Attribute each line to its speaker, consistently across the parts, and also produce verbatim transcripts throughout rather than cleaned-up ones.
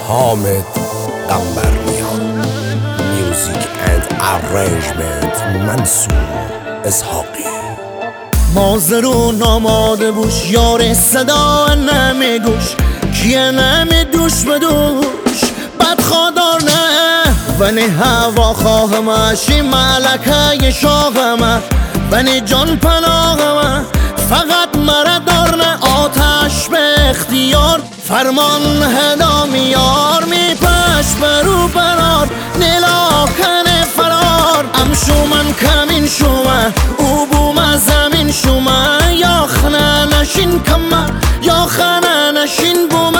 Speaker 1: حامد قنبرنیان. میوزیک اند ارنجمنت منصور اسحاقی.
Speaker 2: مازرون آماده بوش یار صدا نمیگوش، کیه نمیدوش بدوش بدخوادار نه ونی هوا خواهم شی ملکه شاهم ونی جان پناهم فقط مردار نه آتش به اختیار فرمان هدا میار میپش برو برار نیلاکن فرار ام شومن کمین شومه او بوم زمین شومه یا خنه نشین کمه یا خنه نشین بومه.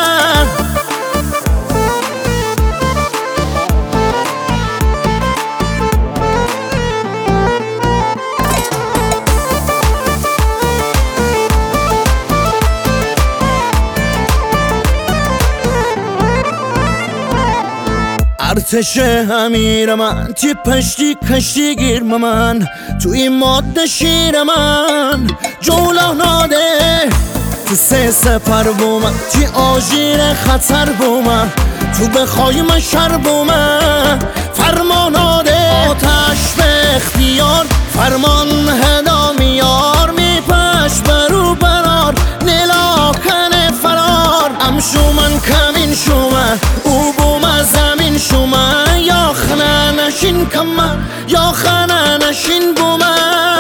Speaker 2: ارتش امیر من تی پشتی کشتی گیر من توی ماده شیر من جولا ناده تو سه سپر بومن تی آژیر خطر بومن تو بخوای من شر بومن فرماناده آتش به اختیار فرمان هدا میار میپش برو برار نیلاکن فرار ام شومن کمین شومن او بوم زمین شومن یا خنه نشین کمه یا خنه نشین بومن.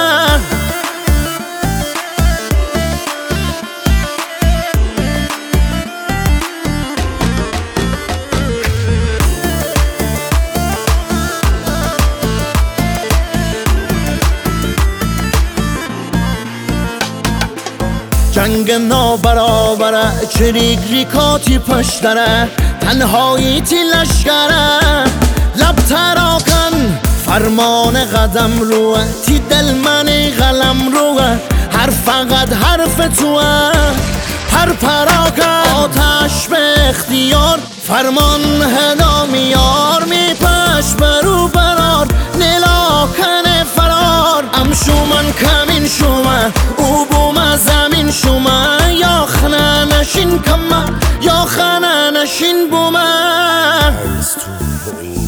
Speaker 2: جنگ نابرابره چریک ریکاتی پشتره تنهایی تی لشکره لب تراکن فرمان قدم روه تی دل منی قلم روه هر فقط حرف توه پر پراکن آتش به اختیار فرمان هدا میار میپش برو برار نیلاکن فرار ام شومن کمین شومه او بوم زمین شومه یا خنه نشین کمه یا خنه نشین بومه.